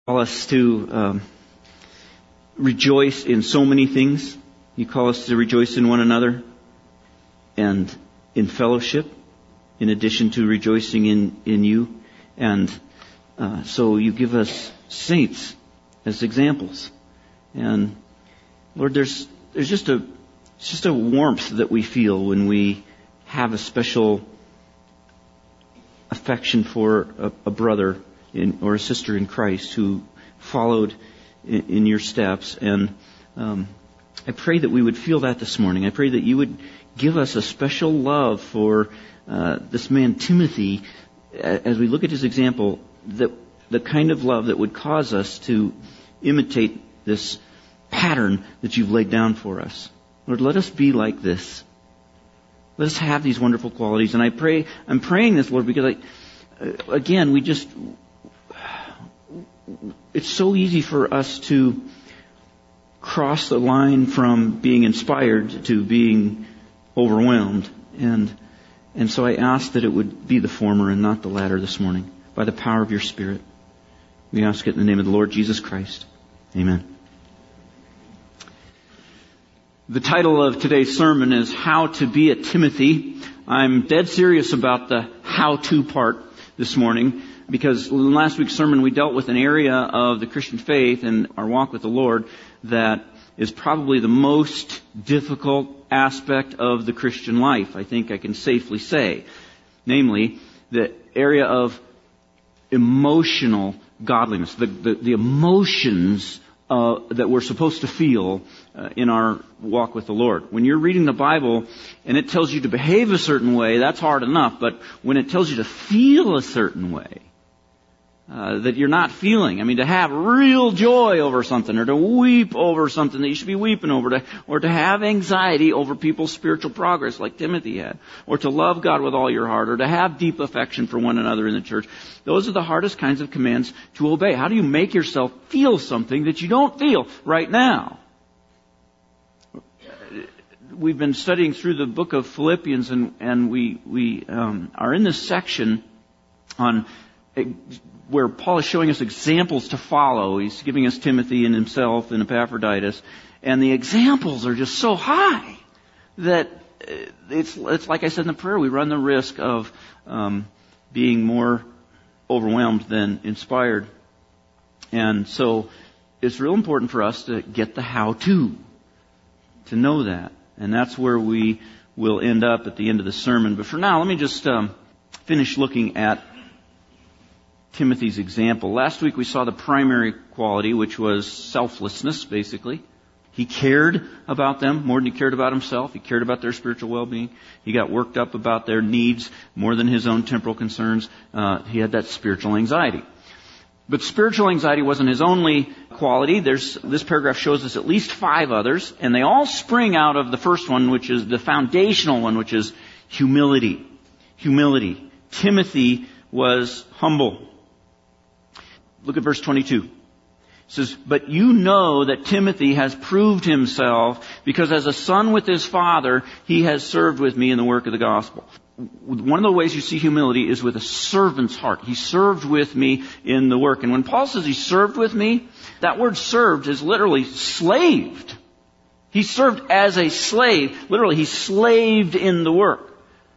Call us to rejoice in so many things. You call us to rejoice in one another and in fellowship, in addition to rejoicing in you. And so you give us saints as examples. And Lord, there's just a warmth that we feel when we have a special affection for a brother or a sister in Christ who followed in your steps. And I pray that we would feel that this morning. I pray that you would give us a special love for this man Timothy as we look at his example, that the kind of love that would cause us to imitate this pattern that you've laid down for us. Lord, let us be like this. Let us have these wonderful qualities. And I'm praying this, Lord, because it's so easy for us to cross the line from being inspired to being overwhelmed. And so I ask that it would be the former and not the latter this morning, by the power of your Spirit. We ask it in the name of the Lord Jesus Christ. Amen. The title of today's sermon is How to Be a Timothy. I'm dead serious about the how-to part this morning, because in last week's sermon we dealt with an area of the Christian faith and our walk with the Lord that is probably the most difficult aspect of the Christian life, I think I can safely say. Namely, the area of emotional godliness, the emotions that we're supposed to feel in our walk with the Lord. When you're reading the Bible and it tells you to behave a certain way, that's hard enough. But when it tells you to feel a certain way that you're not feeling, to have real joy over something, or to weep over something that you should be weeping over, or to have anxiety over people's spiritual progress like Timothy had, or to love God with all your heart, or to have deep affection for one another in the church. Those are the hardest kinds of commands to obey. How do you make yourself feel something that you don't feel right now? We've been studying through the book of Philippians, and we are in this section on where Paul is showing us examples to follow. He's giving us Timothy and himself and Epaphroditus, and the examples are just so high that it's like I said in the prayer, we run the risk of being more overwhelmed than inspired. And so it's real important for us to get the how-to, to know that. And that's where we will end up at the end of the sermon. But for now, let me just finish looking at Timothy's example. Last week we saw the primary quality, which was selflessness, basically. He cared about them more than he cared about himself. He cared about their spiritual well-being. He got worked up about their needs more than his own temporal concerns. He had that spiritual anxiety. But spiritual anxiety wasn't his only quality. This paragraph shows us at least 5 others, and they all spring out of the first one, which is the foundational one, which is humility. Humility. Timothy was humble. Look at verse 22. It says, "But you know that Timothy has proved himself, because as a son with his father, he has served with me in the work of the gospel." One of the ways you see humility is with a servant's heart. He served with me in the work. And when Paul says he served with me, that word served is literally slaved. He served as a slave. Literally, he slaved in the work.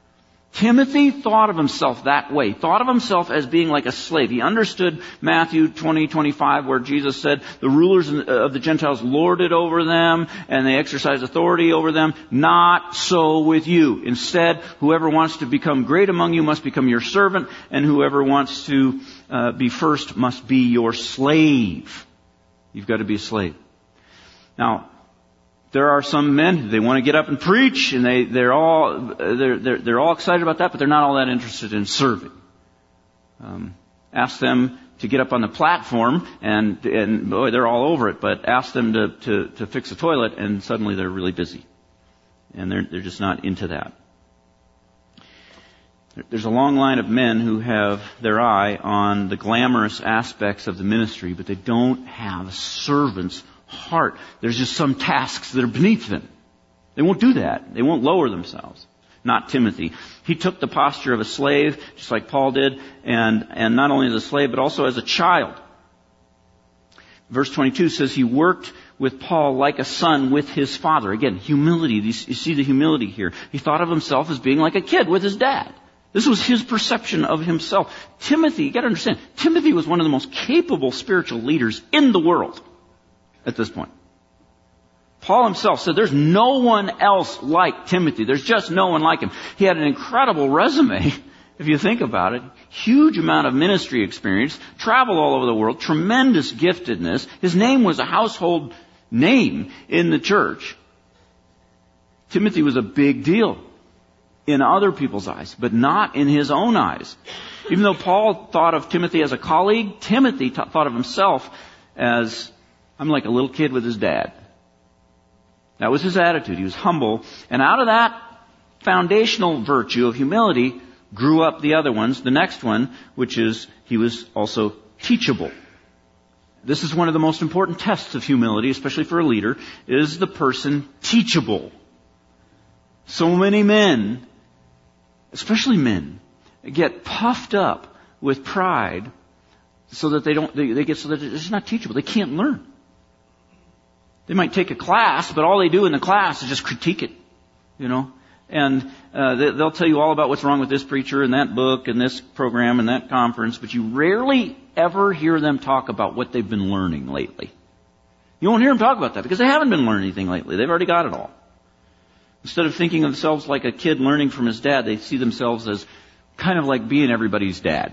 Timothy thought of himself that way. Thought of himself as being like a slave. He understood Matthew 20:25, where Jesus said, the rulers of the Gentiles lord it over them, and they exercise authority over them. Not so with you. Instead, whoever wants to become great among you must become your servant, and whoever wants to be first must be your slave. You've got to be a slave. Now, there are some men, they want to get up and preach, and they're all excited about that, but they're not all that interested in serving. Ask them to get up on the platform, and boy, they're all over it. But ask them to fix a toilet, and suddenly they're really busy, and they're just not into that. There's a long line of men who have their eye on the glamorous aspects of the ministry, but they don't have a servant's heart. There's just some tasks that are beneath them. They won't do that. They won't lower themselves. Not Timothy. He took the posture of a slave, just like Paul did, and not only as a slave, but also as a child. Verse 22 says he worked with Paul like a son with his father. Again, humility. You see the humility here. He thought of himself as being like a kid with his dad. This was his perception of himself. Timothy, you gotta understand, Timothy was one of the most capable spiritual leaders in the world at this point. Paul himself said there's no one else like Timothy. There's just no one like him. He had an incredible resume, if you think about it. Huge amount of ministry experience, traveled all over the world, tremendous giftedness. His name was a household name in the church. Timothy was a big deal in other people's eyes, but not in his own eyes. Even though Paul thought of Timothy as a colleague, Timothy thought of himself as, I'm like a little kid with his dad. That was his attitude. He was humble. And out of that foundational virtue of humility grew up the other ones. The next one, which is he was also teachable. This is one of the most important tests of humility, especially for a leader, is the person teachable. So many men, especially men, get puffed up with pride so that they get so that it's not teachable. They can't learn. They might take a class, but all they do in the class is just critique it, And they'll tell you all about what's wrong with this preacher and that book and this program and that conference, but you rarely ever hear them talk about what they've been learning lately. You won't hear them talk about that because they haven't been learning anything lately. They've already got it all. Instead of thinking of themselves like a kid learning from his dad, they see themselves as kind of like being everybody's dad.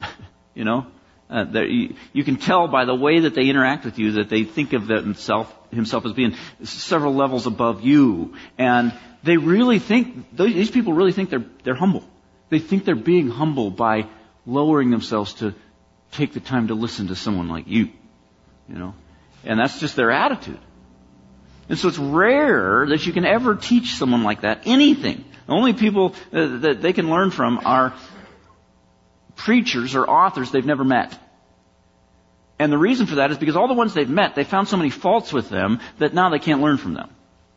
You can tell by the way that they interact with you that they think of himself as being several levels above you. And they really think, these people really think they're humble. They think they're being humble by lowering themselves to take the time to listen to someone like you. And that's just their attitude. And so it's rare that you can ever teach someone like that anything. The only people that they can learn from are preachers or authors they've never met. And the reason for that is because all the ones they've met, they found so many faults with them that now they can't learn from them.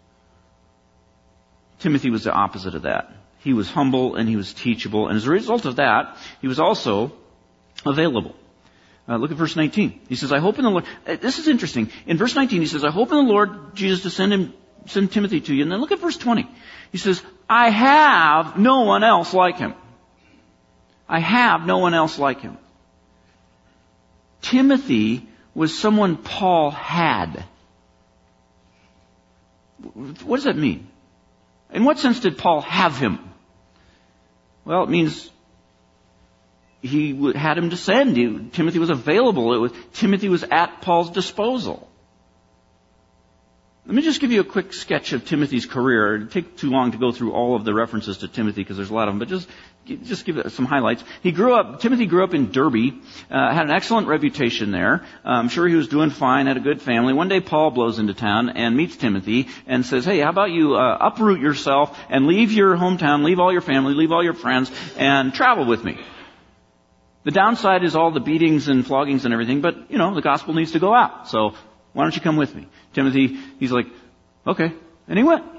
Timothy was the opposite of that. He was humble and he was teachable. And as a result of that, he was also available. Look at verse 19. He says, I hope in the Lord... This is interesting. In verse 19, he says, I hope in the Lord Jesus to send Timothy to you. And then look at verse 20. He says, I have no one else like him. I have no one else like him. Timothy was someone Paul had. What does that mean? In what sense did Paul have him? Well, it means he had him to send. Timothy was available. Timothy was at Paul's disposal. Let me just give you a quick sketch of Timothy's career. It'd take too long to go through all of the references to Timothy because there's a lot of them, but just give it some highlights. Timothy grew up in Derby, had an excellent reputation there. I'm sure he was doing fine, had a good family. One day Paul blows into town and meets Timothy and says, hey, how about you uproot yourself and leave your hometown, leave all your family, leave all your friends, and travel with me. The downside is all the beatings and floggings and everything, but, the gospel needs to go out. So why don't you come with me? Timothy, he's like, okay. And he went.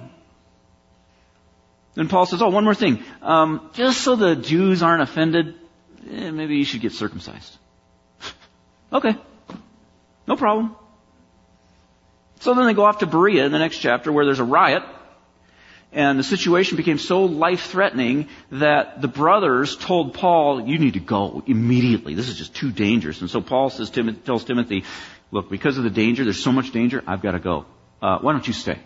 Then Paul says, one more thing. Just so the Jews aren't offended, maybe you should get circumcised. Okay. No problem. So then they go off to Berea in the next chapter where there's a riot. And the situation became so life-threatening that the brothers told Paul, you need to go immediately. This is just too dangerous. And so Paul tells Timothy, look, because of the danger, there's so much danger, I've got to go. Why don't you stay?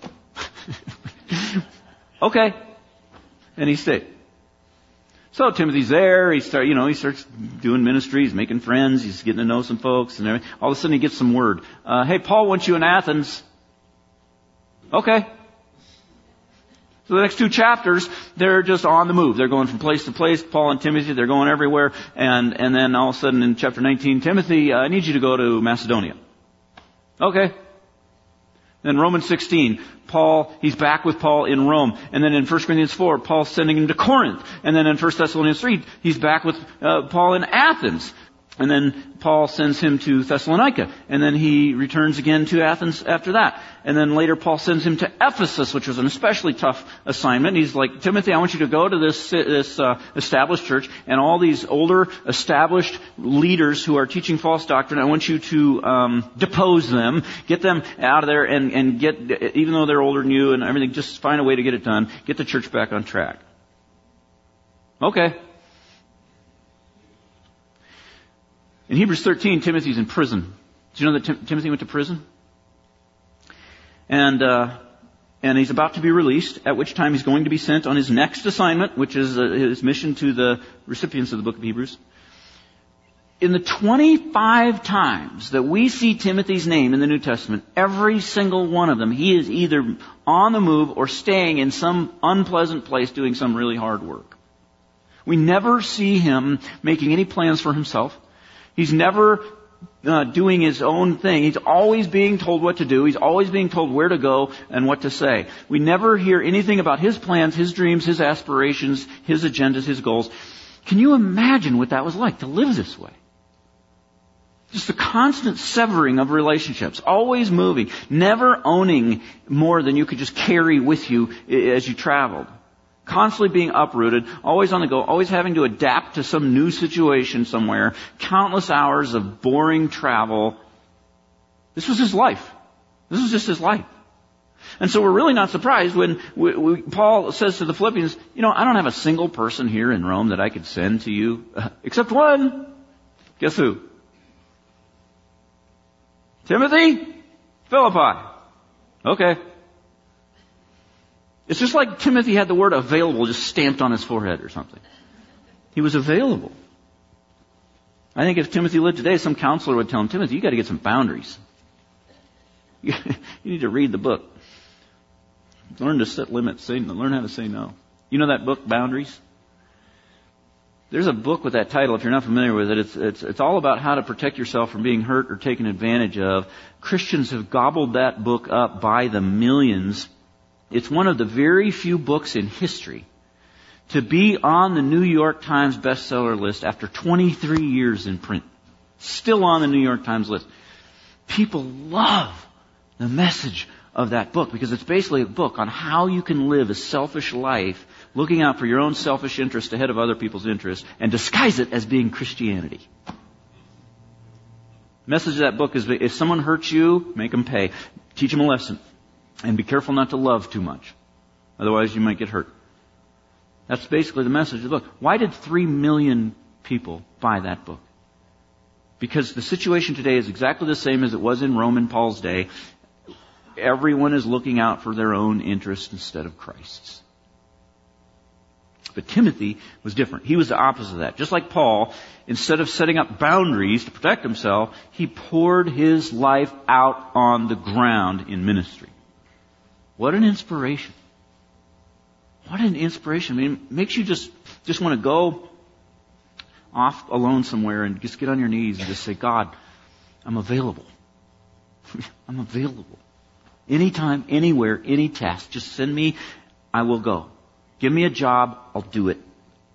Okay. And he stayed. So Timothy's there. He starts doing ministry. He's making friends. He's getting to know some folks and everything. All of a sudden he gets some word. Hey, Paul wants you in Athens. Okay. So the next two chapters, they're just on the move. They're going from place to place. Paul and Timothy, they're going everywhere. And then all of a sudden in chapter 19, Timothy, I need you to go to Macedonia. Okay. Then Romans 16, he's back with Paul in Rome. And then in 1 Corinthians 4, Paul's sending him to Corinth. And then in 1 Thessalonians 3, he's back with Paul in Athens. And then Paul sends him to Thessalonica. And then he returns again to Athens after that. And then later Paul sends him to Ephesus, which was an especially tough assignment. He's like, Timothy, I want you to go to this established church, and all these older, established leaders who are teaching false doctrine, I want you to depose them, get them out of there, and get, even though they're older than you and everything, just find a way to get it done. Get the church back on track. Okay. In Hebrews 13, Timothy's in prison. Do you know that Timothy went to prison? And he's about to be released, at which time he's going to be sent on his next assignment, which is his mission to the recipients of the book of Hebrews. In the 25 times that we see Timothy's name in the New Testament, every single one of them, he is either on the move or staying in some unpleasant place doing some really hard work. We never see him making any plans for himself. He's never doing his own thing. He's always being told what to do. He's always being told where to go and what to say. We never hear anything about his plans, his dreams, his aspirations, his agendas, his goals. Can you imagine what that was like to live this way? Just the constant severing of relationships, always moving, never owning more than you could just carry with you as you traveled. Constantly being uprooted, always on the go, always having to adapt to some new situation somewhere, countless hours of boring travel. This was his life. This was just his life. And so we're really not surprised when Paul says to the Philippians, I don't have a single person here in Rome that I could send to you, except one. Guess who? Timothy? Philippi. Okay. It's just like Timothy had the word available just stamped on his forehead or something. He was available. I think if Timothy lived today, some counselor would tell him, Timothy, you got to get some boundaries. You need to read the book. Learn to set limits. Learn how to say no. You know that book, Boundaries? There's a book with that title, if you're not familiar with it. It's all about how to protect yourself from being hurt or taken advantage of. Christians have gobbled that book up by the millions. It's one of the very few books in history to be on the New York Times bestseller list after 23 years in print. Still on the New York Times list. People love the message of that book because it's basically a book on how you can live a selfish life, looking out for your own selfish interest ahead of other people's interests, and disguise it as being Christianity. The message of that book is, if someone hurts you, make them pay. Teach them a lesson. And be careful not to love too much. Otherwise you might get hurt. That's basically the message of the book. Why did 3 million people buy that book? Because the situation today is exactly the same as it was in Rome in Paul's day. Everyone is looking out for their own interests instead of Christ's. But Timothy was different. He was the opposite of that. Just like Paul, instead of setting up boundaries to protect himself, he poured his life out on the ground in ministry. What an inspiration. What an inspiration. I mean, it makes you just want to go off alone somewhere and just get on your knees and just say, God, I'm available. I'm available. Anytime, anywhere, any task. Just send me, I will go. Give me a job, I'll do it.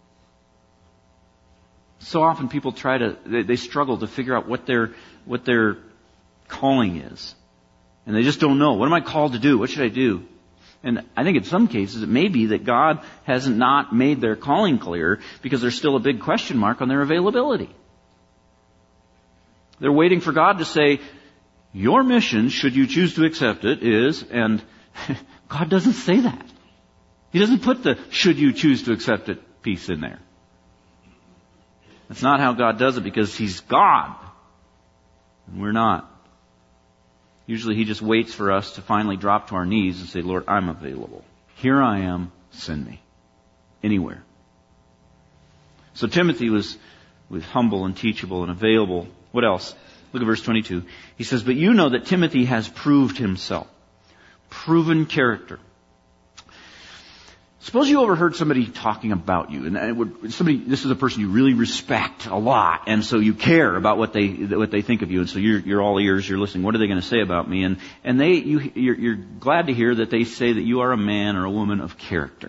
So often people they struggle to figure out what their calling is. And they just don't know. What am I called to do? What should I do? And I think in some cases it may be that God has not made their calling clear because there's still a big question mark on their availability. They're waiting for God to say, your mission, should you choose to accept it, is, and God doesn't say that. He doesn't put the should you choose to accept it piece in there. That's not how God does it because He's God. And we're not. Usually He just waits for us to finally drop to our knees and say, Lord, I'm available. Here I am, send me. Anywhere. So Timothy was humble and teachable and available. What else? Look at verse 22. He says, but you know that Timothy has proved himself. Proven character. Suppose you overheard somebody talking about you, and this is a person you really respect a lot, and so you care about what they think of you, and so you're all ears, you're listening. What are they going to say about me? And you're glad to hear that they say that you are a man or a woman of character.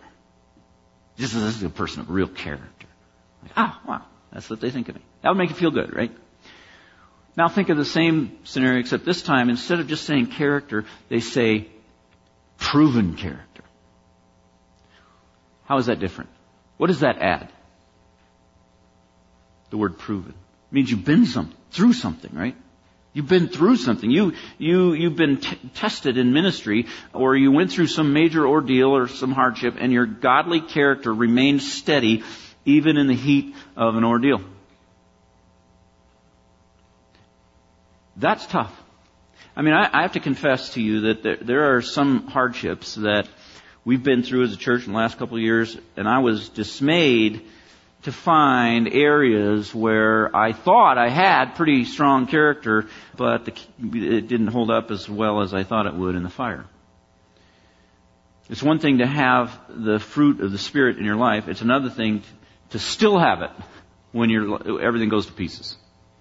This is a person of real character. Like, wow, that's what they think of me. That would make you feel good, right? Now think of the same scenario, except this time, instead of just saying character, they say proven character. How is that different? What does that add? The word proven. It means you've been through something, right? You've been through something. You've been tested in ministry, or you went through some major ordeal or some hardship, and your godly character remained steady even in the heat of an ordeal. That's tough. I mean, I have to confess to you that there are some hardships that we've been through as a church in the last couple of years, and I was dismayed to find areas where I thought I had pretty strong character, but it didn't hold up as well as I thought it would in the fire. It's one thing to have the fruit of the Spirit in your life. It's another thing to still have it when everything goes to pieces,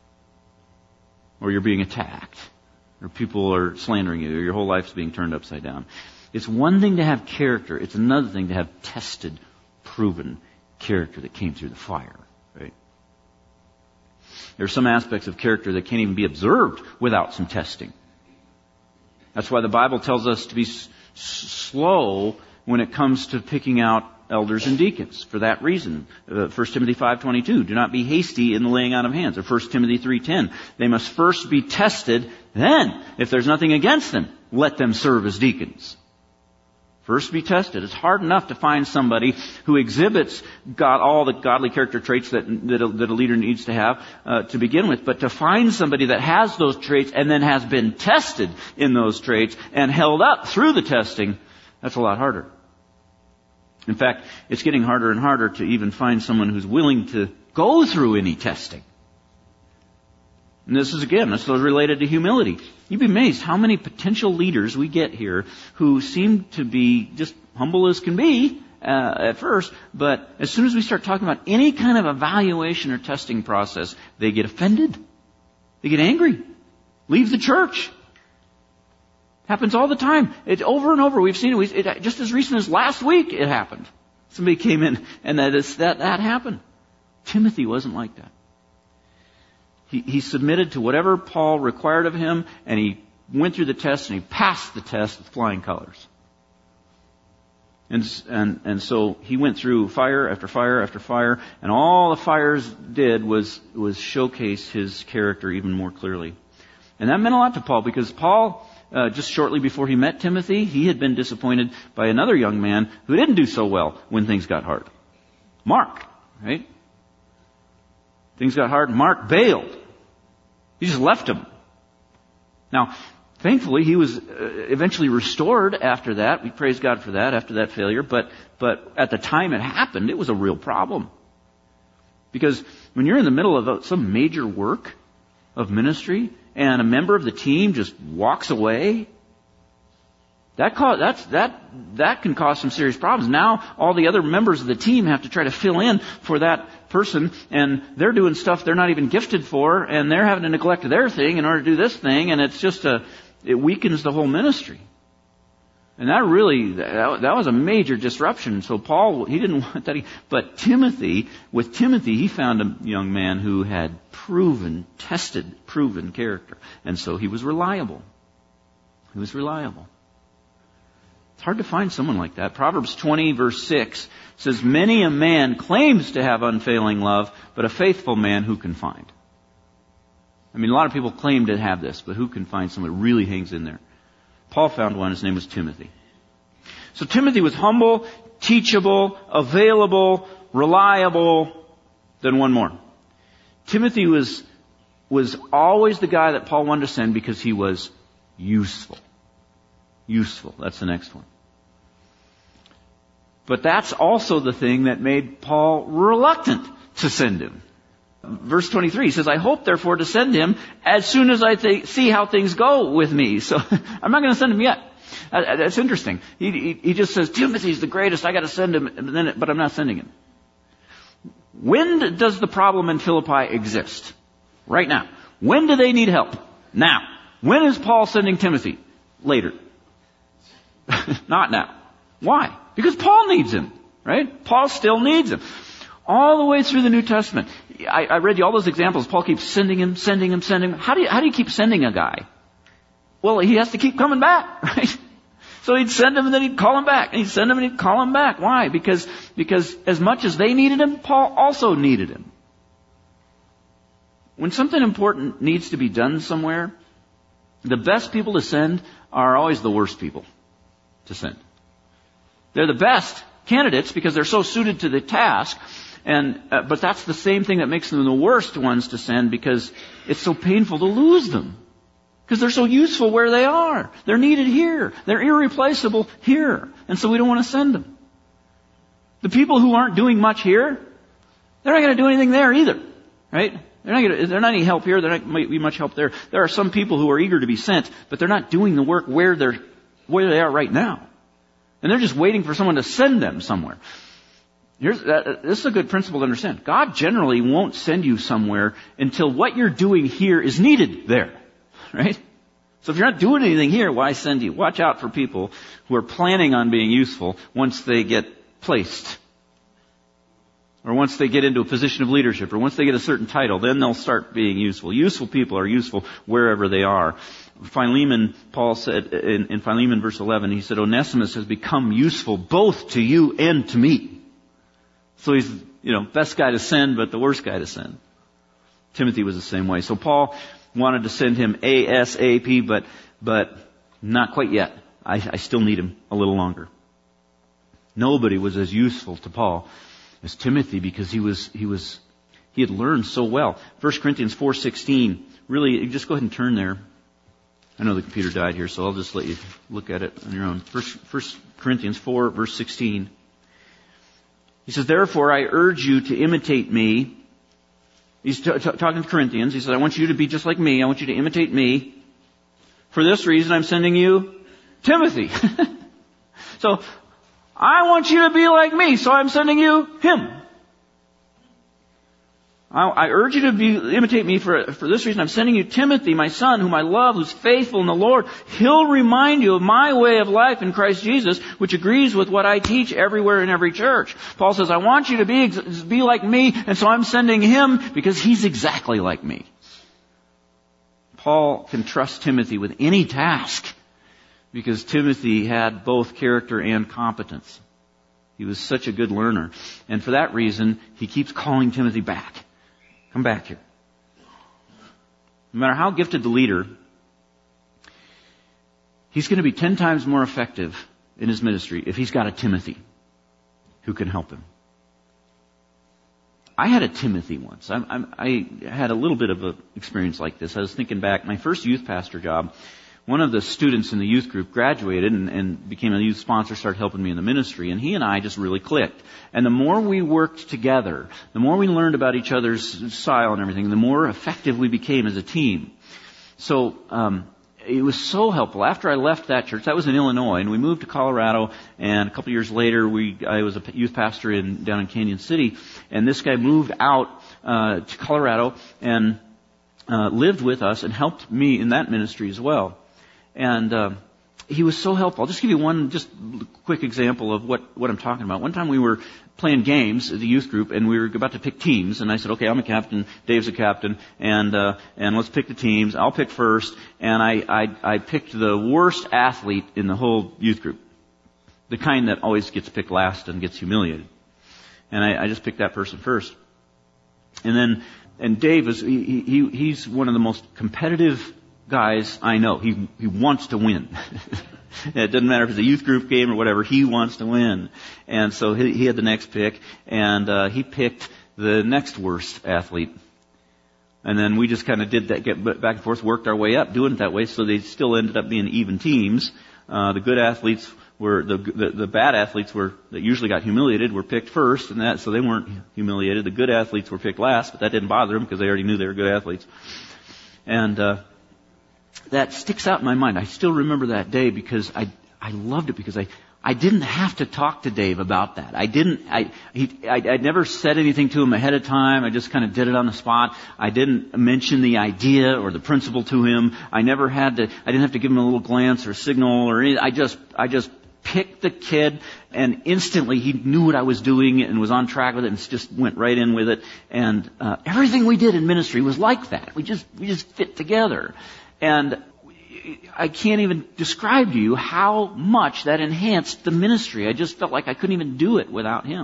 or you're being attacked, or people are slandering you, or your whole life's being turned upside down. It's one thing to have character. It's another thing to have tested, proven character that came through the fire. Right? There are some aspects of character that can't even be observed without some testing. That's why the Bible tells us to be slow when it comes to picking out elders and deacons. For that reason, 1 Timothy 5:22, do not be hasty in the laying on of hands. Or 1 Timothy 3:10, they must first be tested, then, if there's nothing against them, let them serve as deacons. First be tested. It's hard enough to find somebody who exhibits all the godly character traits that a leader needs to have to begin with. But to find somebody that has those traits and then has been tested in those traits and held up through the testing, that's a lot harder. In fact, it's getting harder and harder to even find someone who's willing to go through any testing. And this is related to humility. You'd be amazed how many potential leaders we get here who seem to be just humble as can be at first, but as soon as we start talking about any kind of evaluation or testing process, they get offended. They get angry. Leave the church. Happens all the time. It's over and over. We've seen it. Just as recent as last week, it happened. Somebody came in and that happened. Timothy wasn't like that. He submitted to whatever Paul required of him, and he went through the test, and he passed the test with flying colors. And so he went through fire after fire after fire, and all the fires did was showcase his character even more clearly. And that meant a lot to Paul, because Paul, just shortly before he met Timothy, he had been disappointed by another young man who didn't do so well when things got hard. Mark, right? Things got hard, and Mark bailed. He just left him. Now, thankfully, he was eventually restored after that. We praise God for that, after that failure. But at the time it happened, it was a real problem. Because when you're in the middle of some major work of ministry, and a member of the team just walks away, that can cause some serious problems. Now, all the other members of the team have to try to fill in for that person, and they're doing stuff they're not even gifted for, and they're having to neglect their thing in order to do this thing, and it weakens the whole ministry. And that was a major disruption. So Paul, he didn't want that. But with Timothy, he found a young man who had tested, proven character. And so he was reliable. He was reliable. It's hard to find someone like that. Proverbs 20 verse 6 says, many a man claims to have unfailing love, but a faithful man who can find? I mean, a lot of people claim to have this, but who can find someone who really hangs in there? Paul found one. His name was Timothy. So Timothy was humble, teachable, available, reliable. Then one more. Timothy was always the guy that Paul wanted to send because he was useful. Useful. That's the next one. But that's also the thing that made Paul reluctant to send him. Verse 23 says, I hope therefore to send him as soon as I see how things go with me. So I'm not going to send him yet. That's interesting. He just says, Timothy's the greatest, I got to send him, but I'm not sending him. When does the problem in Philippi exist? Right now. When do they need help? Now. When is Paul sending Timothy? Later. Not now. Why? Because Paul needs him, right? Paul still needs him. All the way through the New Testament. I read you all those examples. Paul keeps sending him. How do you keep sending a guy? Well, he has to keep coming back, right? So he'd send him and then he'd call him back. And he'd send him and he'd call him back. Why? Because as much as they needed him, Paul also needed him. When something important needs to be done somewhere, the best people to send are always the worst people to send. They're the best candidates because they're so suited to the task. But that's the same thing that makes them the worst ones to send because it's so painful to lose them. Because they're so useful where they are. They're needed here. They're irreplaceable here. And so we don't want to send them. The people who aren't doing much here, they're not going to do anything there either. Right? They're not any help here. They're not going to be much help there. There are some people who are eager to be sent, but they're not doing the work where they are right now. And they're just waiting for someone to send them somewhere. This is a good principle to understand. God generally won't send you somewhere until what you're doing here is needed there. Right? So if you're not doing anything here, why send you? Watch out for people who are planning on being useful once they get placed. Or once they get into a position of leadership, or once they get a certain title, then they'll start being useful. Useful people are useful wherever they are. Philemon, Paul said, in Philemon verse 11, he said, Onesimus has become useful both to you and to me. So he's, best guy to send, but the worst guy to send. Timothy was the same way. So Paul wanted to send him ASAP, but not quite yet. I still need him a little longer. Nobody was as useful to Paul as Timothy because he had learned so well. 1 Corinthians 4:16. Really, just go ahead and turn there. I know the computer died here, so I'll just let you look at it on your own. 1 Corinthians 4, verse 16. He says, therefore I urge you to imitate me. He's talking to Corinthians. He says, I want you to be just like me. I want you to imitate me. For this reason, I'm sending you Timothy. So, I want you to be like me, so I'm sending you him. I urge you to imitate me for this reason. I'm sending you Timothy, my son, whom I love, who's faithful in the Lord. He'll remind you of my way of life in Christ Jesus, which agrees with what I teach everywhere in every church. Paul says, I want you to be like me, and so I'm sending him because he's exactly like me. Paul can trust Timothy with any task because Timothy had both character and competence. He was such a good learner. And for that reason, he keeps calling Timothy back. Come back here. No matter how gifted the leader, he's going to be 10 times more effective in his ministry if he's got a Timothy who can help him. I had a Timothy once. I had a little bit of an experience like this. I was thinking back, my first youth pastor job, one of the students in the youth group graduated and became a youth sponsor, started helping me in the ministry, and he and I just really clicked. And the more we worked together, the more we learned about each other's style and everything, the more effective we became as a team. So it was so helpful. After I left that church, that was in Illinois, and we moved to Colorado, and a couple of years later, I was a youth pastor down in Canyon City, and this guy moved out to Colorado and lived with us and helped me in that ministry as well. And he was so helpful. I'll just give you one just quick example of what I'm talking about. One time we were playing games, the youth group, and we were about to pick teams. And I said, okay, I'm a captain, Dave's a captain, and let's pick the teams. I'll pick first. And I picked the worst athlete in the whole youth group. The kind that always gets picked last and gets humiliated. And I just picked that person first. And Dave he's one of the most competitive guys I know. He wants to win. It doesn't matter if it's a youth group game or whatever, he wants to win. And so he had the next pick, and he picked the next worst athlete. And then we just kind of did that, get back and forth, worked our way up, doing it that way, so they still ended up being even teams. The good athletes were, the bad athletes that usually got humiliated were picked first, and so they weren't humiliated. The good athletes were picked last, but that didn't bother them because they already knew they were good athletes. And that sticks out in my mind. I still remember that day because I loved it because I didn't have to talk to Dave about that. I'd never said anything to him ahead of time. I just kind of did it on the spot. I didn't mention the idea or the principle to him. I didn't have to give him a little glance or signal or anything. I just picked the kid, and instantly he knew what I was doing and was on track with it and just went right in with it. And everything we did in ministry was like that. We just fit together. And I can't even describe to you how much that enhanced the ministry. I just felt like I couldn't even do it without him.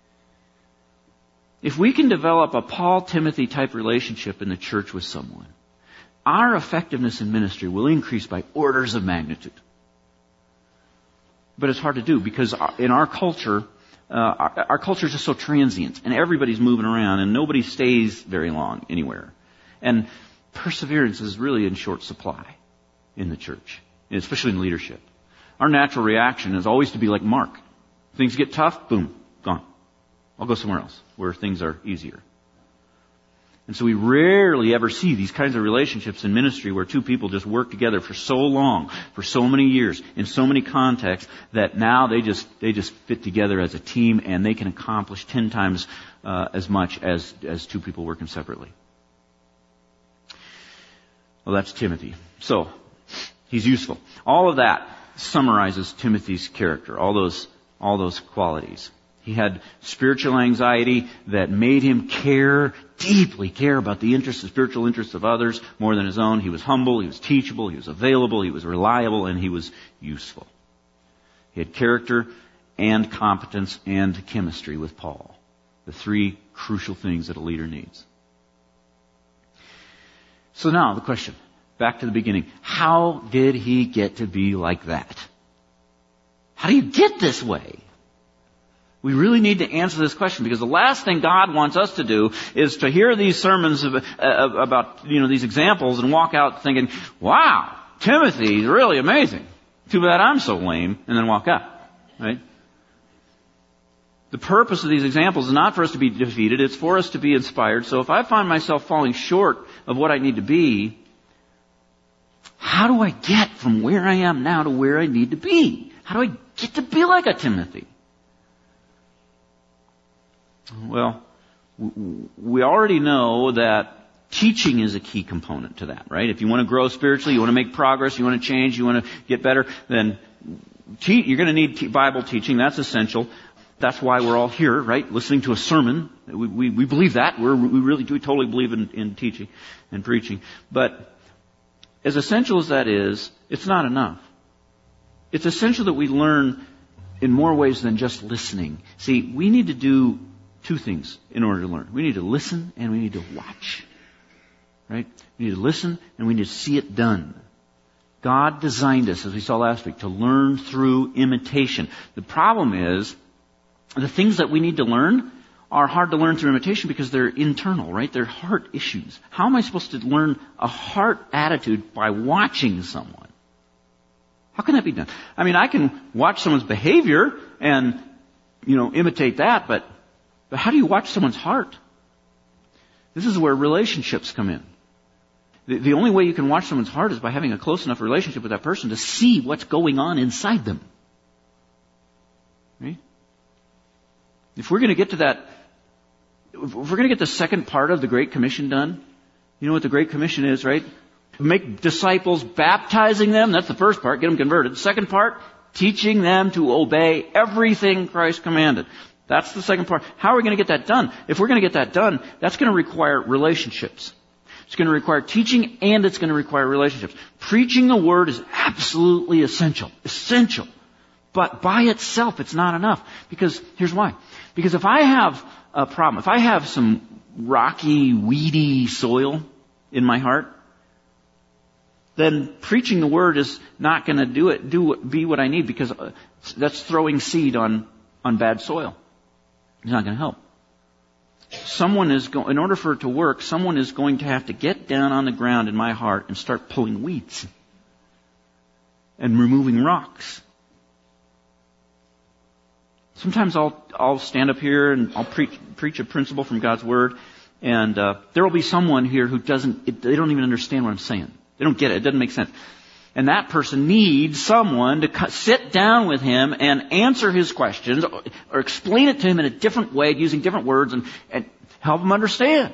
If we can develop a Paul-Timothy type relationship in the church with someone, our effectiveness in ministry will increase by orders of magnitude. But it's hard to do because in our culture is just so transient and everybody's moving around and nobody stays very long anywhere. And perseverance is really in short supply in the church, especially in leadership. Our natural reaction is always to be like Mark. Things get tough, boom, gone. I'll go somewhere else where things are easier. And so we rarely ever see these kinds of relationships in ministry where two people just work together for so long, for so many years, in so many contexts, that now they just fit together as a team and they can accomplish 10 times as much as two people working separately. Well, that's Timothy. So, he's useful. All of that summarizes Timothy's character, all those qualities. He had spiritual anxiety that made him deeply care about the spiritual interests of others more than his own. He was humble, he was teachable, he was available, he was reliable, and he was useful. He had character and competence and chemistry with Paul. The three crucial things that a leader needs. So now the question, back to the beginning. How did he get to be like that? How do you get this way? We really need to answer this question because the last thing God wants us to do is to hear these sermons about these examples and walk out thinking, wow, Timothy is really amazing. Too bad I'm so lame, and then walk out. Right? The purpose of these examples is not for us to be defeated, it's for us to be inspired. So if I find myself falling short of what I need to be, how do I get from where I am now to where I need to be? How do I get to be like a Timothy? Well, we already know that teaching is a key component to that, right? If you want to grow spiritually, you want to make progress, you want to change, you want to get better, then you're going to need Bible teaching. That's essential. That's why we're all here, right? Listening to a sermon. We believe that. We really do totally believe in teaching and preaching. But as essential as that is, it's not enough. It's essential that we learn in more ways than just listening. See, we need to do two things in order to learn. We need to listen and we need to watch. Right? We need to listen and we need to see it done. God designed us, as we saw last week, to learn through imitation. The problem is, the things that we need to learn are hard to learn through imitation because they're internal, right? They're heart issues. How am I supposed to learn a heart attitude by watching someone? How can that be done? I mean, I can watch someone's behavior and, imitate that, but how do you watch someone's heart? This is where relationships come in. The only way you can watch someone's heart is by having a close enough relationship with that person to see what's going on inside them. Right? If we're going to get to that, if we're going to get the second part of the Great Commission done, you know what the Great Commission is, right? Make disciples, baptizing them. That's the first part. Get them converted. The second part, teaching them to obey everything Christ commanded. That's the second part. How are we going to get that done? If we're going to get that done, that's going to require relationships. It's going to require teaching and it's going to require relationships. Preaching the Word is absolutely essential. Essential. But by itself, it's not enough. Because, here's why. Because if I have a problem, if I have some rocky, weedy soil in my heart, then preaching the Word is not going to be what I need because that's throwing seed on bad soil. It's not going to help. In order for it to work, someone is going to have to get down on the ground in my heart and start pulling weeds and removing rocks. Sometimes I'll stand up here and I'll preach a principle from God's Word, and there will be someone here who they don't even understand what I'm saying. They don't get it. It doesn't make sense. And that person needs someone to sit down with him and answer his questions or explain it to him in a different way using different words and help him understand.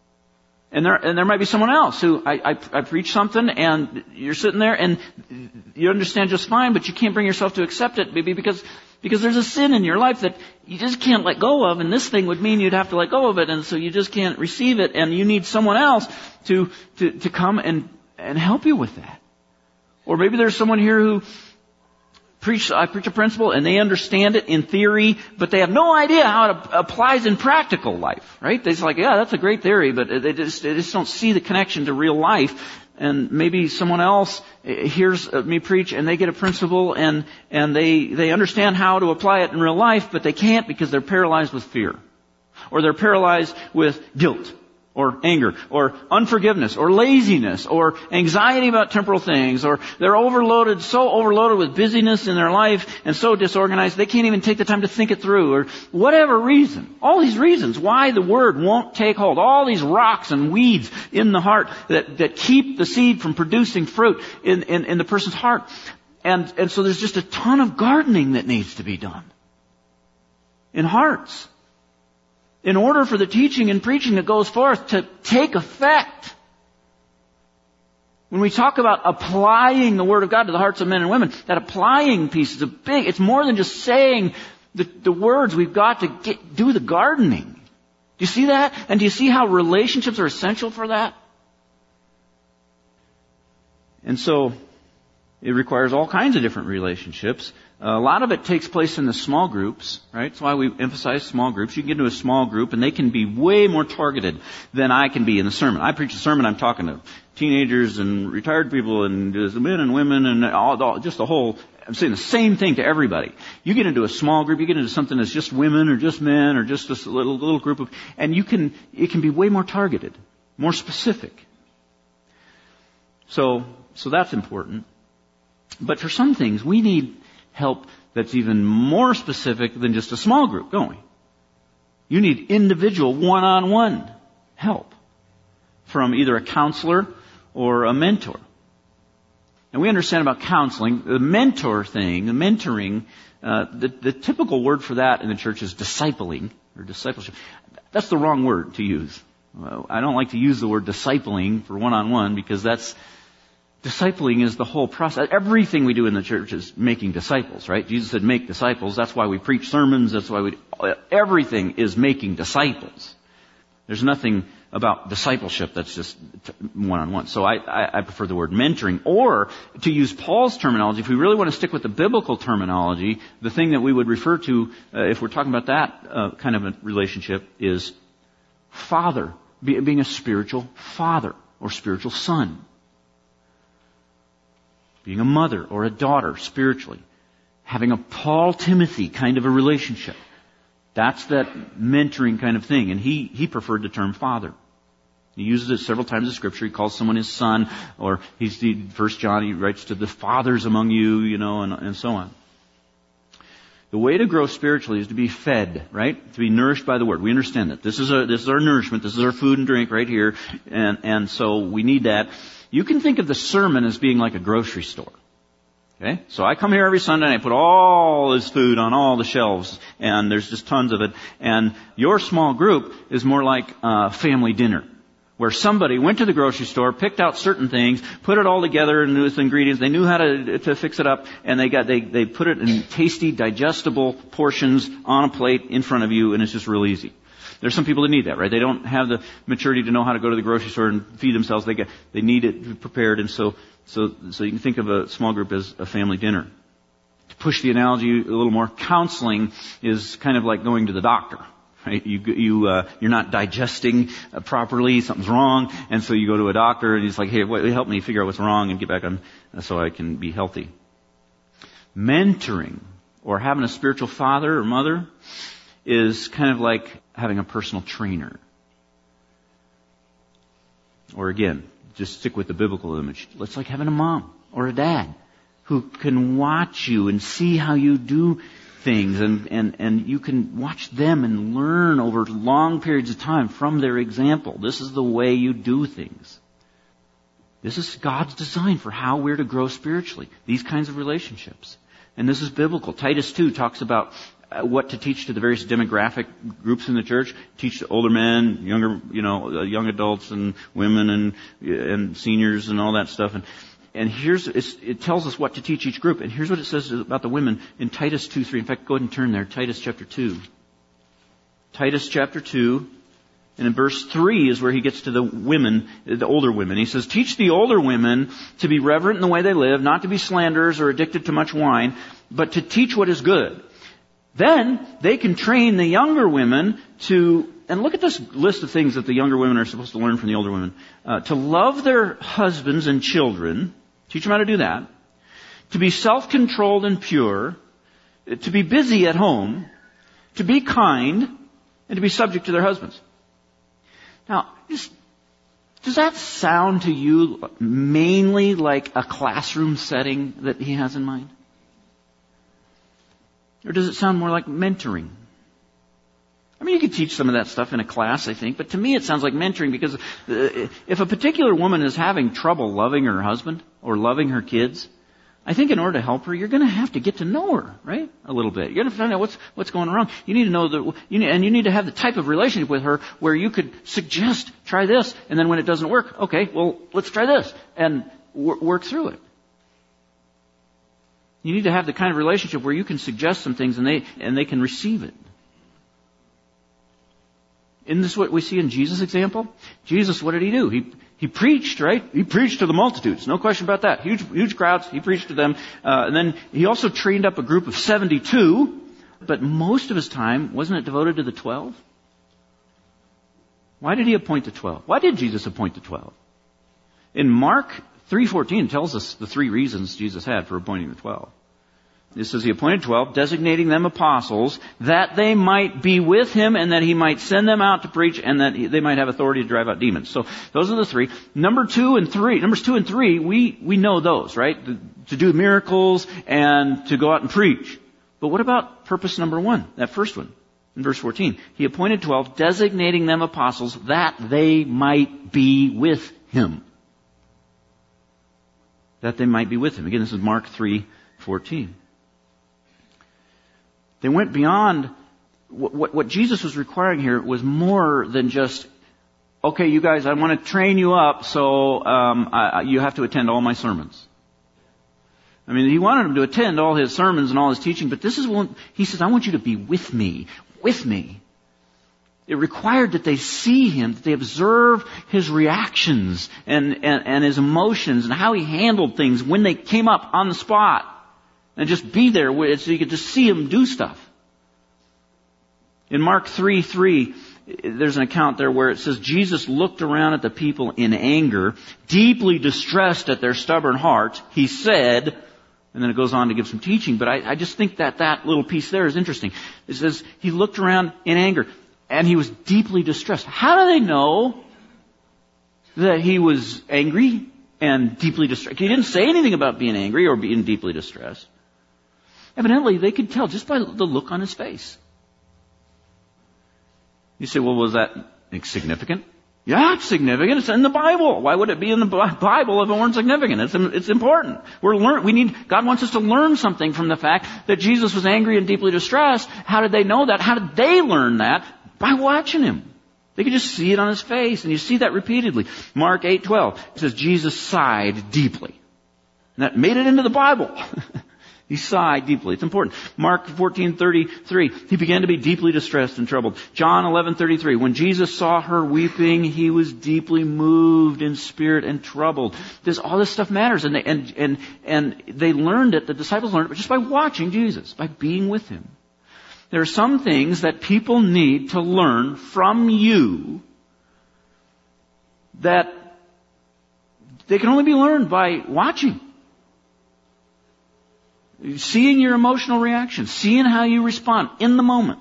And there might be someone else who I preach something and you're sitting there and you understand just fine, but you can't bring yourself to accept it, maybe because there's a sin in your life that you just can't let go of, and this thing would mean you'd have to let go of it, and so you just can't receive it, and you need someone else to come and help you with that. Or maybe there's someone here who I preach a principle and they understand it in theory, but they have no idea how it applies in practical life, right? They're just like, yeah, that's a great theory, but they just don't see the connection to real life. And maybe someone else hears me preach and they get a principle and they understand how to apply it in real life, but they can't because they're paralyzed with fear. Or they're paralyzed with guilt, or anger, or unforgiveness, or laziness, or anxiety about temporal things, or they're so overloaded with busyness in their life and so disorganized they can't even take the time to think it through, or whatever reason. All these reasons why the Word won't take hold. All these rocks and weeds in the heart that keep the seed from producing fruit in the person's heart. And so there's just a ton of gardening that needs to be done in hearts, in order for the teaching and preaching that goes forth to take effect. When we talk about applying the Word of God to the hearts of men and women, that applying piece is it's more than just saying the words. We've got to do the gardening. Do you see that? And do you see how relationships are essential for that? And so, it requires all kinds of different relationships. A lot of it takes place in the small groups, right? That's why we emphasize small groups. You can get into a small group and they can be way more targeted than I can be in the sermon. I preach a sermon, I'm talking to teenagers and retired people and men and women and just the whole, I'm saying the same thing to everybody. You get into a small group, you get into something that's just women or just men or just this little group of, and it can be way more targeted, more specific. So that's important. But for some things, we need help that's even more specific than just a small group, don't we? You need individual, one-on-one help from either a counselor or a mentor. And we understand about counseling, the mentor thing, the mentoring, the typical word for that in the church is discipling or discipleship. That's the wrong word to use. I don't like to use the word discipling for one-on-one because discipling is the whole process. Everything we do in the church is making disciples, right? Jesus said make disciples. That's why we preach sermons. That's why everything is making disciples. There's nothing about discipleship that's just one-on-one. So I prefer the word mentoring. Or, to use Paul's terminology, if we really want to stick with the biblical terminology, the thing that we would refer to, if we're talking about that kind of a relationship, is father. Being a spiritual father or spiritual son. Being a mother or a daughter spiritually. Having a Paul-Timothy kind of a relationship. That's that mentoring kind of thing. And he preferred the term father. He uses it several times in Scripture. He calls someone his son, or 1 John, he writes to the fathers among you, and so on. The way to grow spiritually is to be fed, right? To be nourished by the Word. We understand that. This is our nourishment. This is our food and drink right here. And so we need that. You can think of the sermon as being like a grocery store. Okay? So I come here every Sunday and I put all this food on all the shelves and there's just tons of it. And your small group is more like family dinner, where somebody went to the grocery store, picked out certain things, put it all together and with ingredients. They knew how to fix it up, and they put it in tasty, digestible portions on a plate in front of you, and it's just real easy. There's some people that need that, right? They don't have the maturity to know how to go to the grocery store and feed themselves. They need it prepared, and so you can think of a small group as a family dinner. To push the analogy a little more, counseling is kind of like going to the doctor, right? You're not digesting properly, something's wrong, and so you go to a doctor and he's like, hey, help me figure out what's wrong and get back on so I can be healthy. Mentoring, or having a spiritual father or mother, is kind of like having a personal trainer. Or again, just stick with the biblical image. It's like having a mom or a dad who can watch you and see how you do things, and you can watch them and learn over long periods of time from their example. This is the way you do things. This is God's design for how we're to grow spiritually. These kinds of relationships. And this is biblical. Titus 2 talks about what to teach to the various demographic groups in the church. Teach to older men, younger, young adults and women and seniors and all that stuff. And it tells us what to teach each group. And here's what it says about the women in Titus 2:3. In fact, go ahead and turn there. Titus chapter 2. Titus chapter 2. And in verse 3 is where he gets to the women, the older women. He says, teach the older women to be reverent in the way they live, not to be slanderers or addicted to much wine, but to teach what is good. Then they can train the younger women to, and look at this list of things that the younger women are supposed to learn from the older women. To love their husbands and children, teach them how to do that. To be self-controlled and pure. To be busy at home. To be kind. And to be subject to their husbands. Now, does that sound to you mainly like a classroom setting that he has in mind? Or does it sound more like mentoring? I mean, you could teach some of that stuff in a class, I think, but to me it sounds like mentoring because if a particular woman is having trouble loving her husband or loving her kids, I think in order to help her, you're going to have to get to know her, right? A little bit. You're going to find out what's going wrong. You need to know that, you need to have the type of relationship with her where you could suggest, try this, and then when it doesn't work, okay, well, let's try this, and work through it. You need to have the kind of relationship where you can suggest some things and they can receive it. Isn't this what we see in Jesus' example? Jesus, what did he do? He preached, right? He preached to the multitudes. No question about that. Huge crowds. He preached to them. And then he also trained up a group of 72. But most of his time, wasn't it devoted to the 12? Why did he appoint the 12? Why did Jesus appoint the 12? In Mark 3:14 tells us the 3 reasons Jesus had for appointing the 12. It says he appointed 12, designating them apostles, that they might be with him and that he might send them out to preach and that they might have authority to drive out demons. So those are the 3. Numbers 2 and 3, we know those, right? To do miracles and to go out and preach. But what about purpose number 1, that first one, in verse 14? He appointed 12, designating them apostles, that they might be with him. That they might be with him. Again, this is Mark 3:14. They went beyond what Jesus was requiring here was more than just, okay, you guys, I want to train you up, so you have to attend all my sermons. I mean, he wanted them to attend all his sermons and all his teaching, but this is one, he says, I want you to be with me. It required that they see him, that they observe his reactions and his emotions and how he handled things when they came up on the spot. And just be there so you could just see him do stuff. In Mark 3:3, there's an account there where it says, Jesus looked around at the people in anger, deeply distressed at their stubborn hearts. He said, and then it goes on to give some teaching, but I just think that little piece there is interesting. It says, he looked around in anger, and he was deeply distressed. How do they know that he was angry and deeply distressed? He didn't say anything about being angry or being deeply distressed. Evidently, they could tell just by the look on his face. You say, well, was that significant? Yeah, it's significant. It's in the Bible. Why would it be in the Bible if it weren't significant? It's important. God wants us to learn something from the fact that Jesus was angry and deeply distressed. How did they know that? How did they learn that? By watching him. They could just see it on his face, and you see that repeatedly. Mark 8:12, it says Jesus sighed deeply. And that made it into the Bible. He sighed deeply. It's important. Mark 14:33, he began to be deeply distressed and troubled. John 11:33, when Jesus saw her weeping, he was deeply moved in spirit and troubled. All this stuff matters, and they learned it. The disciples learned it just by watching Jesus, by being with him. There are some things that people need to learn from you that they can only be learned by watching. Seeing your emotional reaction, seeing how you respond in the moment.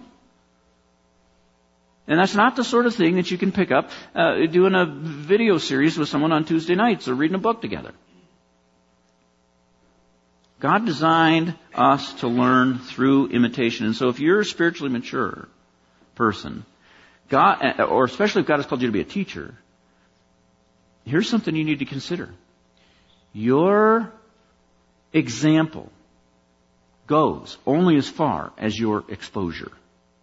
And that's not the sort of thing that you can pick up doing a video series with someone on Tuesday nights or reading a book together. God designed us to learn through imitation. And so if you're a spiritually mature person, or especially if God has called you to be a teacher, here's something you need to consider. Your example goes only as far as your exposure.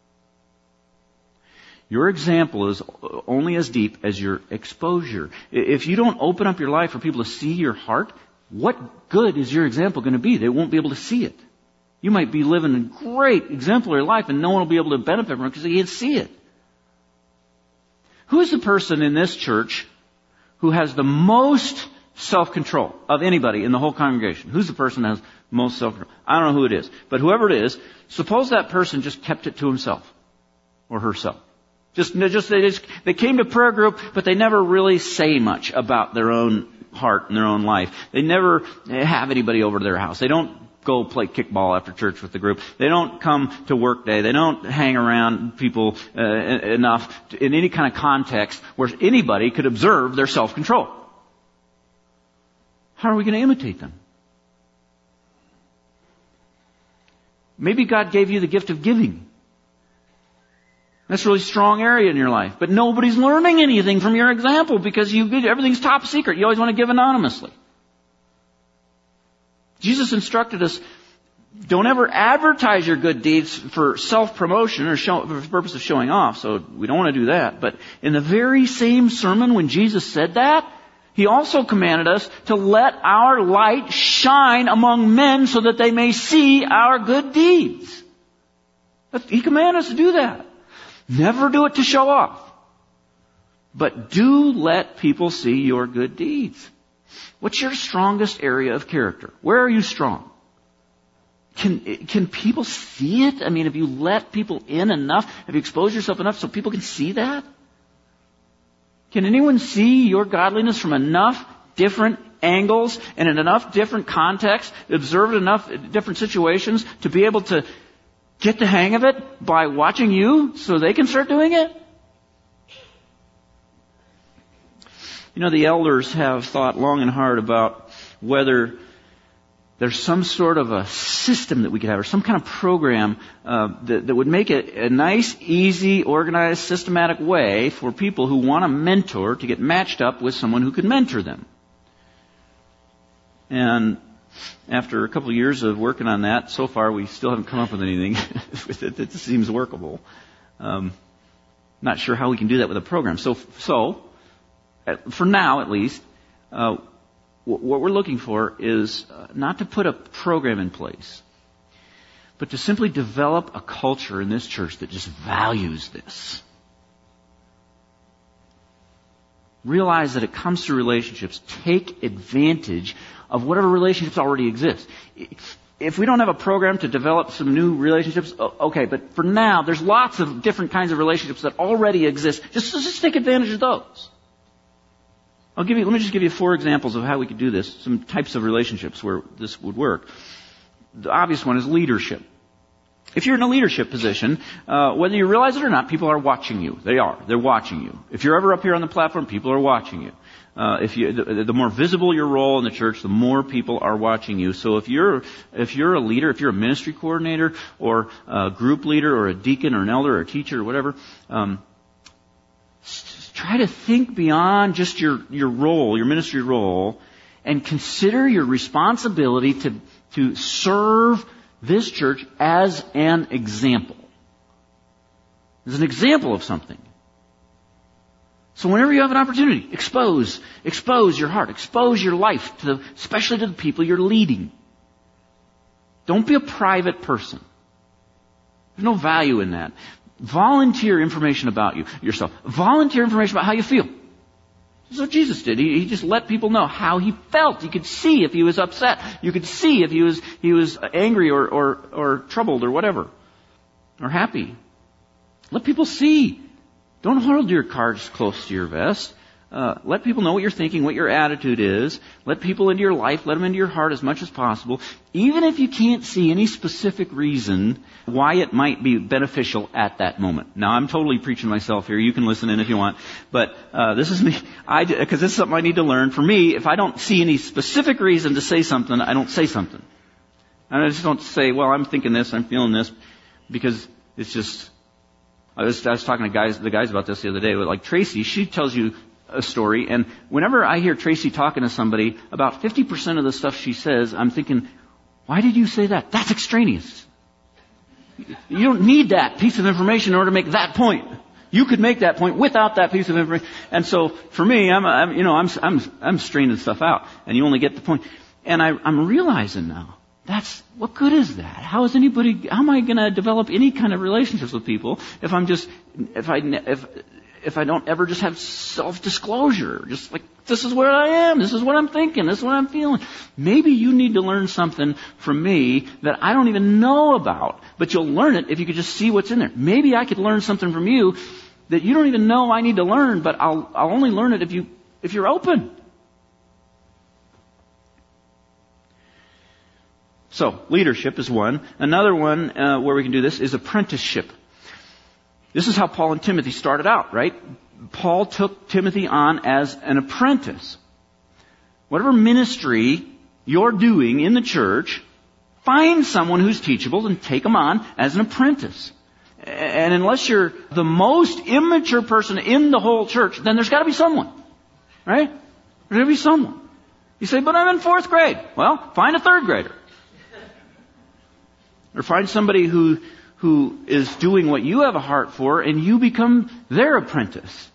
Your example is only as deep as your exposure. If you don't open up your life for people to see your heart, what good is your example going to be? They won't be able to see it. You might be living a great exemplary life and no one will be able to benefit from it because they can't see it. Who is the person in this church who has the most self-control of anybody in the whole congregation? Who's the person that has most self-control? I don't know who it is. But whoever it is, suppose that person just kept it to himself or herself. They came to prayer group, but they never really say much about their own heart and their own life. They never have anybody over to their house. They don't go play kickball after church with the group. They don't come to work day. They don't hang around people enough in any kind of context where anybody could observe their self-control. How are we going to imitate them? Maybe God gave you the gift of giving. That's a really strong area in your life. But nobody's learning anything from your example because everything's top secret. You always want to give anonymously. Jesus instructed us, don't ever advertise your good deeds for self-promotion or for the purpose of showing off. So we don't want to do that. But in the very same sermon when Jesus said that, He also commanded us to let our light shine among men so that they may see our good deeds. He commanded us to do that. Never do it to show off. But do let people see your good deeds. What's your strongest area of character? Where are you strong? Can people see it? I mean, have you let people in enough? Have you exposed yourself enough so people can see that? Can anyone see your godliness from enough different angles and in enough different contexts, observe it enough different situations to be able to get the hang of it by watching you so they can start doing it? You know, the elders have thought long and hard about whether there's some sort of a system that we could have or some kind of program that would make it a nice, easy, organized, systematic way for people who want a mentor to get matched up with someone who could mentor them. And after a couple of years of working on that, so far we still haven't come up with anything that seems workable. Not sure how we can do that with a program. So for now at least, what we're looking for is not to put a program in place, but to simply develop a culture in this church that just values this. Realize that it comes through relationships. Take advantage of whatever relationships already exist. If we don't have a program to develop some new relationships, okay, but for now, there's lots of different kinds of relationships that already exist. Just take advantage of those. Let me just give you 4 examples of how we could do this, some types of relationships where this would work. The obvious one is leadership. If you're in a leadership position, whether you realize it or not, people are watching you. They're watching you. If you're ever up here on the platform, people are watching you. The more visible your role in the church, the more people are watching you. So if you're a leader, if you're a ministry coordinator or a group leader or a deacon or an elder or a teacher or whatever, try to think beyond just your role, your ministry role, and consider your responsibility to serve this church as an example. As an example of something. So whenever you have an opportunity, expose your heart, expose your life especially to the people you're leading. Don't be a private person. There's no value in that. Volunteer information about yourself. Volunteer information about how you feel. That's what Jesus did. He just let people know how he felt. You could see if he was upset. You could see if he was angry or troubled or whatever. Or happy. Let people see. Don't hold your cards close to your vest. Let people know what you're thinking, what your attitude is. Let people into your life, let them into your heart as much as possible. Even if you can't see any specific reason why it might be beneficial at that moment. Now, I'm totally preaching myself here. You can listen in if you want. But this is me, because this is something I need to learn. For me, if I don't see any specific reason to say something, I don't say something. I just don't say, well, I'm thinking this, I'm feeling this, because it's just... I was talking to the guys about this the other day. Like Tracy, she tells you a story, and whenever I hear Tracy talking to somebody, about 50% of the stuff she says, I'm thinking, why did you say that? That's extraneous. You don't need that piece of information in order to make that point. You could make that point without that piece of information. And so, for me, I'm straining stuff out, and you only get the point. And I'm realizing now, what good is that? How am I going to develop any kind of relationships with people if I don't ever just have self-disclosure? Just like, this is where I am, this is what I'm thinking, this is what I'm feeling. Maybe you need to learn something from me that I don't even know about, but you'll learn it if you could just see what's in there. Maybe I could learn something from you that you don't even know I need to learn, but I'll only learn it if you're open. So, leadership is one. Another one where we can do this is apprenticeship. This is how Paul and Timothy started out, right? Paul took Timothy on as an apprentice. Whatever ministry you're doing in the church, find someone who's teachable and take them on as an apprentice. And unless you're the most immature person in the whole church, then there's got to be someone, right? There's got to be someone. You say, but I'm in 4th grade. Well, find a 3rd grader. Or find somebody who is doing what you have a heart for, and you become their apprentice.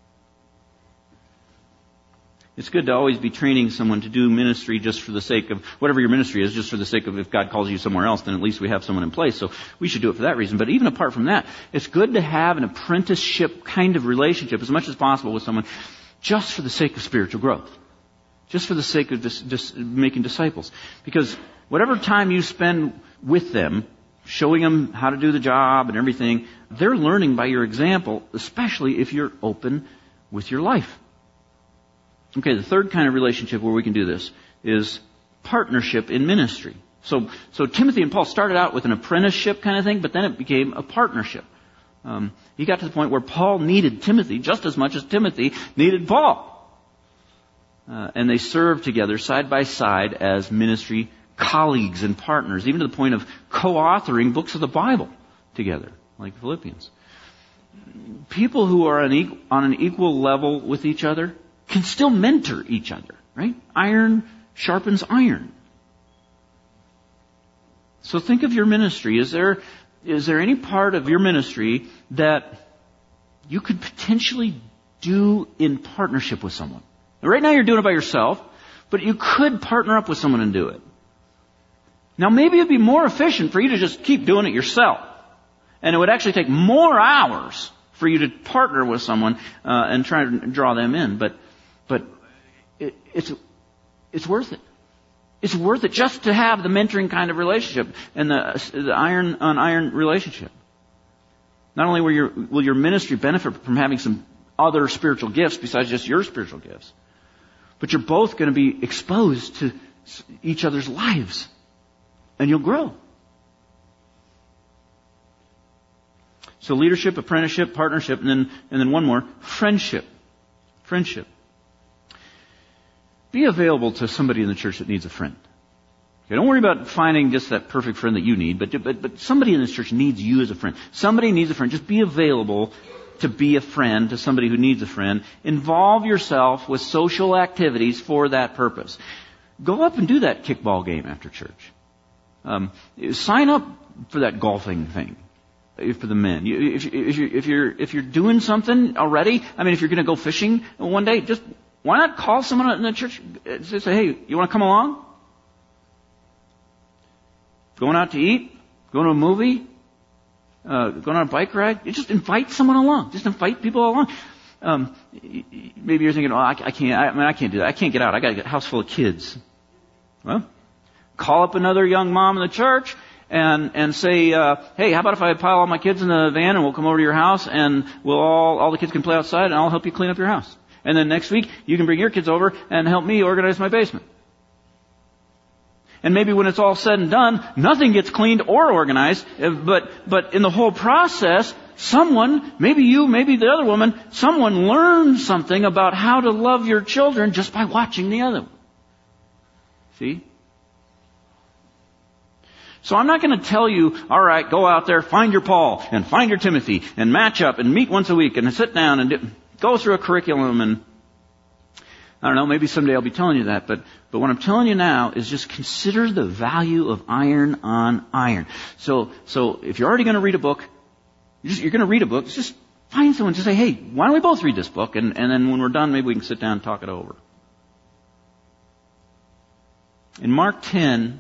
It's good to always be training someone to do ministry just for the sake of, whatever your ministry is, just for the sake of if God calls you somewhere else, then at least we have someone in place. So we should do it for that reason. But even apart from that, it's good to have an apprenticeship kind of relationship as much as possible with someone just for the sake of spiritual growth. Just for the sake of just making disciples. Because whatever time you spend with them, showing them how to do the job and everything, they're learning by your example, especially if you're open with your life. Okay, the third kind of relationship where we can do this is partnership in ministry. So Timothy and Paul started out with an apprenticeship kind of thing, but then it became a partnership. He got to the point where Paul needed Timothy just as much as Timothy needed Paul. And they served together side by side as ministry colleagues and partners, even to the point of co-authoring books of the Bible together, like Philippians. People who are on an equal level with each other can still mentor each other, right? Iron sharpens iron. So think of your ministry. Is there any part of your ministry that you could potentially do in partnership with someone? Now, right now you're doing it by yourself, but you could partner up with someone and do it. Now maybe it'd be more efficient for you to just keep doing it yourself. And it would actually take more hours for you to partner with someone and try to draw them in. But it's worth it. It's worth it just to have the mentoring kind of relationship and the iron on iron relationship. Not only will your ministry benefit from having some other spiritual gifts besides just your spiritual gifts, but you're both going to be exposed to each other's lives. And you'll grow. So leadership, apprenticeship, partnership, and then one more, friendship. Friendship. Be available to somebody in the church that needs a friend. Okay, don't worry about finding just that perfect friend that you need, but somebody in this church needs you as a friend. Somebody needs a friend. Just be available to be a friend to somebody who needs a friend. Involve yourself with social activities for that purpose. Go up and do that kickball game after church. Sign up for that golfing thing for the men. If you're doing something already, if you're going to go fishing one day, just why not call someone in the church and say, hey, you want to come along? Going out to eat? Going to a movie? Going on a bike ride? You just invite someone along. Just invite people along. Maybe you're thinking, oh, I can't do that. I can't get out. I got a house full of kids. Well, call up another young mom in the church and say, hey, how about if I pile all my kids in the van and we'll come over to your house and we'll all the kids can play outside and I'll help you clean up your house. And then next week you can bring your kids over and help me organize my basement. And maybe when it's all said and done, nothing gets cleaned or organized, but in the whole process, someone, maybe you, maybe the other woman, someone learned something about how to love your children just by watching the other one. See? So I'm not going to tell you, all right, go out there, find your Paul and find your Timothy and match up and meet once a week and sit down and go through a curriculum and I don't know, maybe someday I'll be telling you that, but what I'm telling you now is just consider the value of iron on iron. So if you're already going to read a book, you're going to read a book, just find someone to say, hey, why don't we both read this book? And then when we're done, maybe we can sit down and talk it over. In Mark 10,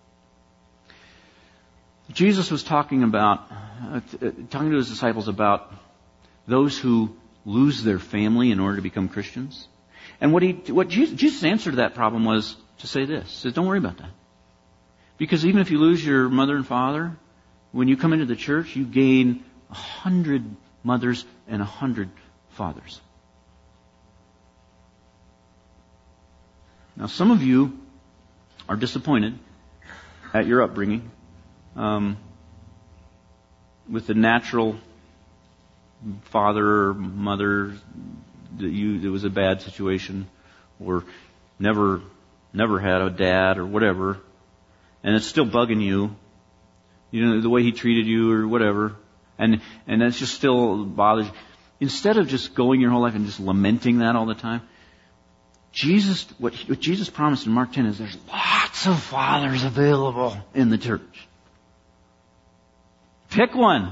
Jesus was talking to his disciples about those who lose their family in order to become Christians. And what Jesus' answer to that problem was to say this. He says, don't worry about that. Because even if you lose your mother and father, when you come into the church, you gain 100 mothers and 100 fathers. Now, some of you are disappointed at your upbringing with the natural father or mother that was a bad situation, or never had a dad or whatever, and it's still bugging you. You know, the way he treated you or whatever, and that's just still bothers you. Instead of just going your whole life and just lamenting that all the time, what Jesus promised in Mark 10 is there's lots of fathers available in the church. Pick one.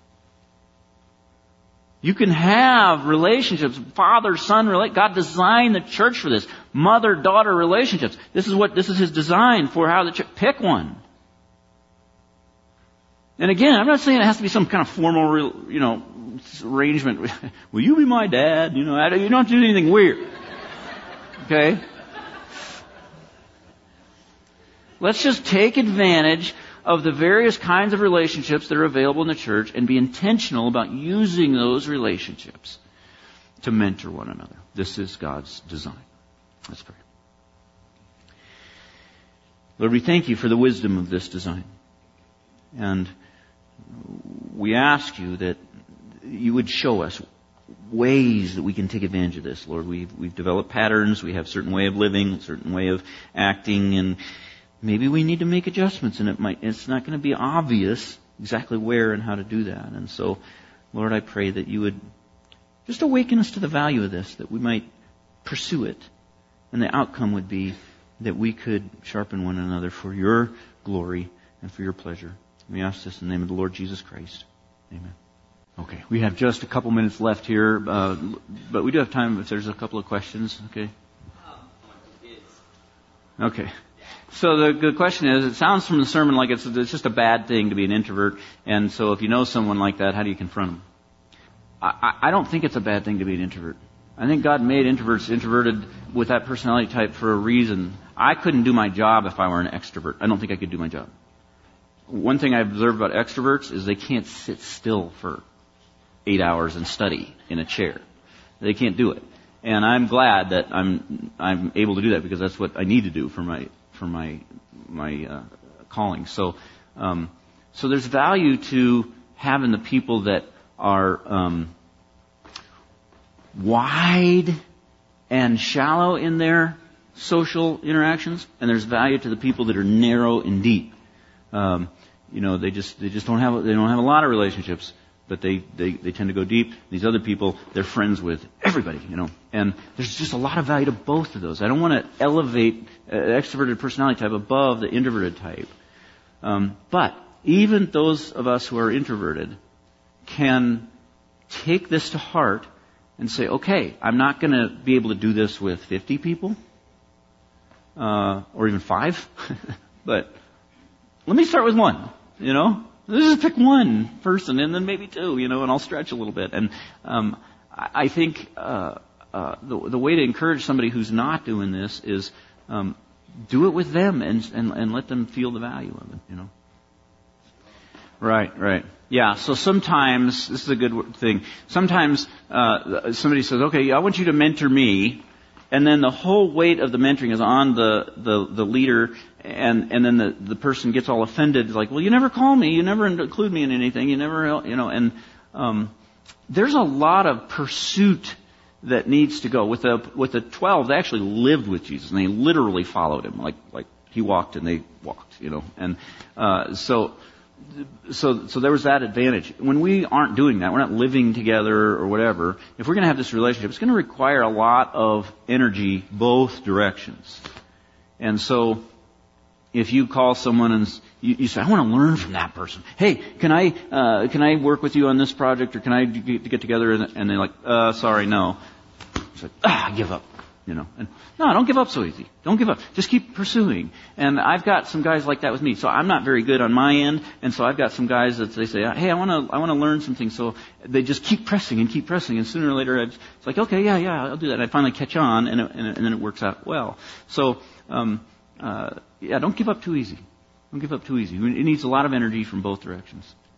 You can have relationships, father-son relationships. God designed the church for this. Mother-daughter relationships. This is His design for how the church. Pick one. And again, I'm not saying it has to be some kind of formal, arrangement. Will you be my dad? You don't have to do anything weird. Okay? Let's just take advantage of the various kinds of relationships that are available in the church and be intentional about using those relationships to mentor one another. This is God's design. Let's pray. Lord, we thank you for the wisdom of this design. And we ask you that you would show us ways that we can take advantage of this, Lord. We've developed patterns. We have a certain way of living, a certain way of acting, and maybe we need to make adjustments, and it's not going to be obvious exactly where and how to do that. And so, Lord, I pray that you would just awaken us to the value of this, that we might pursue it, and the outcome would be that we could sharpen one another for your glory and for your pleasure. We ask this in the name of the Lord Jesus Christ. Amen. Okay, we have just a couple minutes left here, but we do have time if there's a couple of questions. Okay. Okay. So the question is, it sounds from the sermon like it's just a bad thing to be an introvert, and so if you know someone like that, how do you confront them? I don't think it's a bad thing to be an introvert. I think God made introverts introverted with that personality type for a reason. I couldn't do my job if I were an extrovert. I don't think I could do my job. One thing I've observed about extroverts is they can't sit still for 8 hours and study in a chair. They can't do it. And I'm glad that I'm able to do that, because that's what I need to do for my calling. So there's value to having the people that are wide and shallow in their social interactions, and there's value to the people that are narrow and deep. They just don't have a lot of relationships, but they tend to go deep. These other people, they're friends with everybody, and there's just a lot of value to both of those. I don't want to elevate extroverted personality type above the introverted type. But even those of us who are introverted can take this to heart and say, okay, I'm not going to be able to do this with 50 people, or even 5, but let me start with one, Let's just pick one person and then maybe 2, and I'll stretch a little bit. And I think the way to encourage somebody who's not doing this is do it with them and let them feel the value of it, Right. Yeah, so sometimes, this is a good thing, sometimes somebody says, okay, I want you to mentor me, and then the whole weight of the mentoring is on the leader, and then the person gets all offended, like, well, you never call me, you never include me in anything, you never, and there's a lot of pursuit that needs to go. With the 12, they actually lived with Jesus, and they literally followed him, like he walked and they walked, and so there was that advantage. When we aren't doing that, we're not living together or whatever, if we're going to have this relationship, it's going to require a lot of energy both directions. And so if you call someone and you say, I want to learn from that person. Hey, can I work with you on this project, or can I get together? And they're like, sorry, no. It's like, I give up. And no, don't give up so easy. Don't give up. Just keep pursuing. And I've got some guys like that with me. So I'm not very good on my end, and so I've got some guys that they say, hey, I want to learn something. So they just keep pressing, and sooner or later it's like, okay, yeah, I'll do that. And I finally catch on, and then it works out well. So don't give up too easy. Don't give up too easy. It needs a lot of energy from both directions.